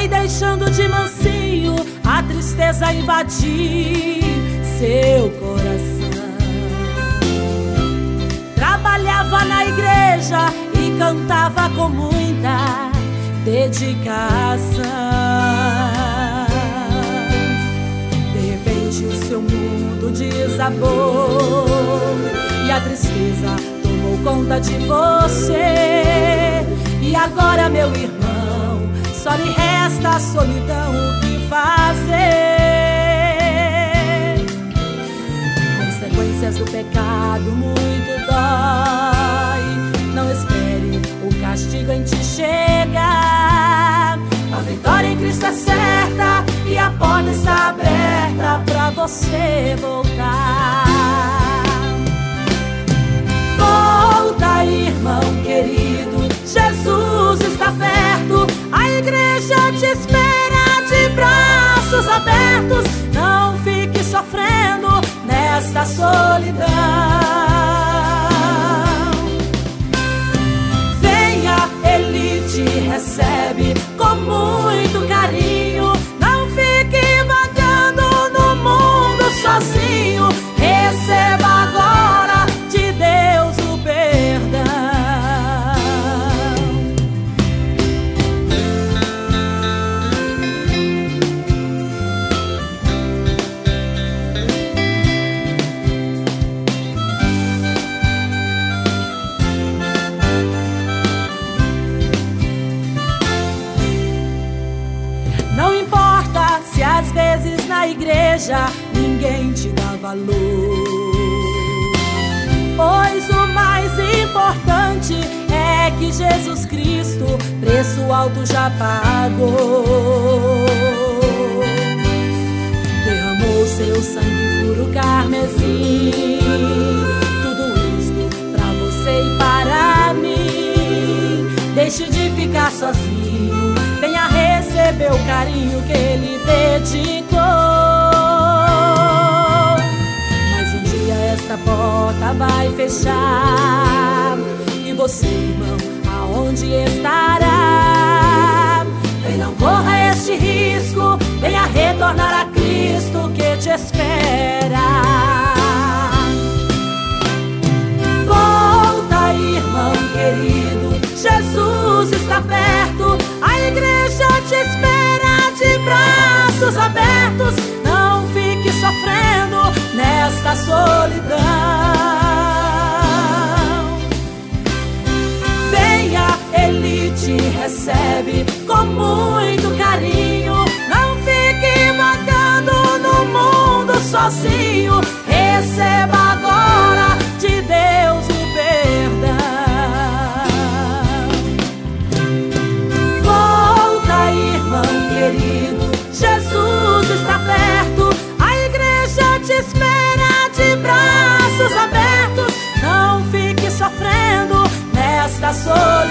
foi deixando de mansinho a tristeza invadir seu coração. Trabalhava na igreja e cantava com muita dedicação. De repente o seu mundo desabou e a tristeza tomou conta de você. E agora, meu irmão, só lhe resta a solidão. O que fazer? Consequências do pecado muito dói. Não espere o castigo em ti chegar. A vitória em Cristo é certa e a porta está aberta pra você voltar. Volta, irmão querido, Jesus está perto. A igreja te espera de braços abertos. Não fique sofrendo nesta solidão. Venha, Ele te recebe com muito carinho. Não fique vagando no mundo sozinho. Receba agora de Deus o perdão. Não importa se às vezes na igreja ninguém te dá valor, pois o mais importante é que Jesus Cristo preço alto já pagou. Derramou seu sangue puro carmesim, tudo isto pra você e para mim. Deixe de ficar sozinho, venha receber o carinho que Ele dedicou. Mas um dia esta porta vai fechar e você, irmão, aonde estará? Vem, não corra este risco, venha retornar a Cristo que te espera. Volta, irmão querido, Jesus está perto. A igreja te espera de braços abertos. Não fique sofrendo nesta solidão. Venha, Ele te recebe com muito carinho. Não fique vagando no mundo sozinho. Receba agora de Deus o perdão. Volta, irmão querido, Jesus está perto. A igreja te espera de braços abertos. Não fique sofrendo nesta solidão.